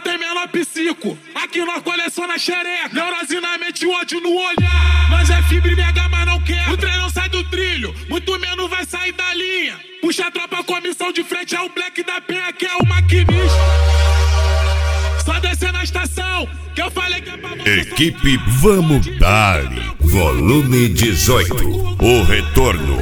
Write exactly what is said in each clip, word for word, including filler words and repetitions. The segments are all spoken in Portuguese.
tem menor psico. Aqui nós coleciona xereca. Neurose na mente, ódio no olhar. Nós é fibra e mega, mas não quer. O trem não sai do trilho, muito menos vai sair da linha. Puxa a tropa, comissão de frente é o Black da Penha, que é o maquinista. Só descer na estação, que eu falei que é pra você. Equipe Vamos Dar, volume dezoito, o retorno.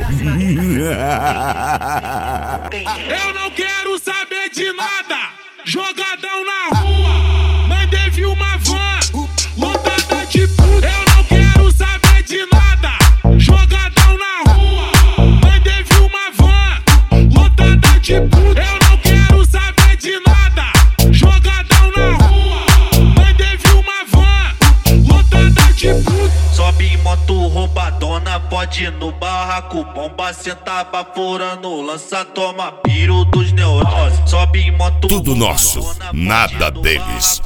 Eu não quero saber de nada, jogadão na rua. Mandei vir uma van, lotada de puta. Eu não quero saber de nada, jogadão na rua. Mandei vir uma van, lotada de puta. Eu não quero saber de nada, jogadão na rua. Mandei vir uma van, lotada de puta. Sobe em moto roubadona, pode ir no barraco. Bomba senta baforando, lança, toma piro dos neuroses. Sobe em moto tudo nosso, nada deles.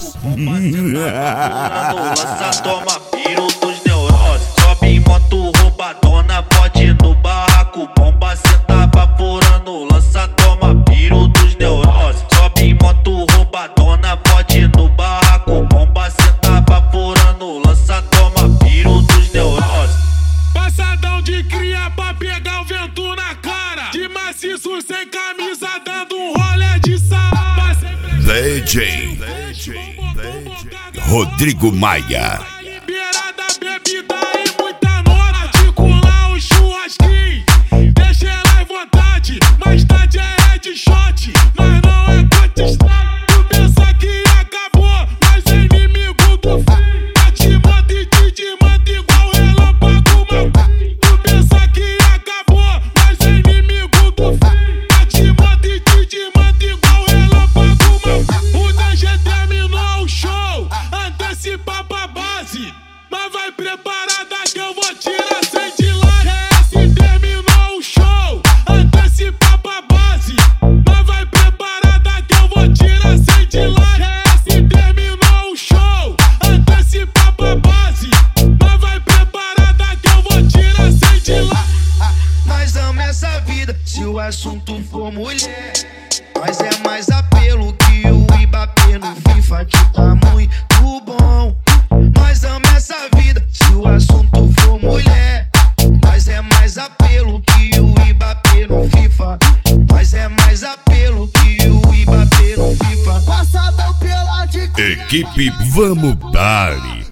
Lança, toma piro dos neuroses. Sobe em moto roubadona, pode ir no barraco. Bomba senta baforando, lança, toma piro dos neuroses. Sobe em moto roubadona, pode ir no barraco. Bomba senta baforando, lança, toma piro dos neuroses. Passadão de cria pra pegar o vento na cara. De maciço sem camisa, dando um rolê de sala. D J Rodrigo Maia. Liberada, bebida e muita nora. Articular o churrasquinho, deixa ela à vontade. Mais tarde é headshot, mas não é contestado. Tu pensa que acabou, mas é inimigo do fim. Tá te manda e te desmanda igual relâmpago, mas tu pensa que acabou, mas é inimigo do fim. Tá te manda e te desmanda igual relâmpago, mas o D G terminou o show, antecipa pra base. Mas vai preparada que eu vou tirar cem de lá. G S terminou o show, antecipa pra base. Mas vai preparada que eu vou tirar cem de lá. G S terminou o show, antecipa pra base. Mas vai preparada que eu vou tirar cem de lá. Nós ama essa vida, se o assunto for mulher. Nós é mais apelo que o Ibapê no FIFA, que tá muito bom. Nós ama essa vida, se o assunto for mulher. Nós é mais apelo que o Ibapê no FIFA. Nós é mais apelo que o Ibapê no FIFA. Passadão pela de Equipe Vamos Dar.